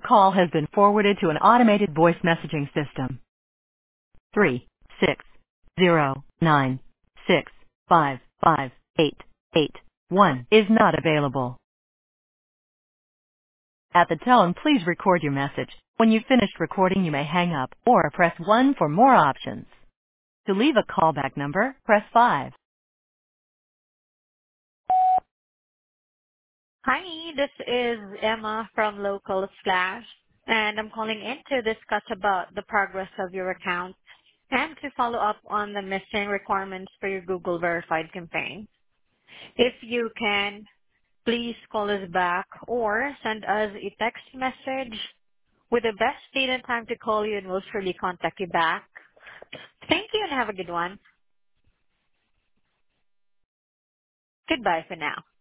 call has been forwarded to an automated voice messaging system. 36096555881 is not available. At the tone, please record your message. When you've finished recording, you may hang up or press 1 for more options. To leave a callback number, press 5. Hi, this is Emma from Local Slash, and I'm calling in to discuss about the progress of your account and to follow up on the missing requirements for your Google Verified campaign. If you can, please call us back or send us a text message with the best date and time to call you, and we'll surely contact you back. Thank you and have a good one. Goodbye for now.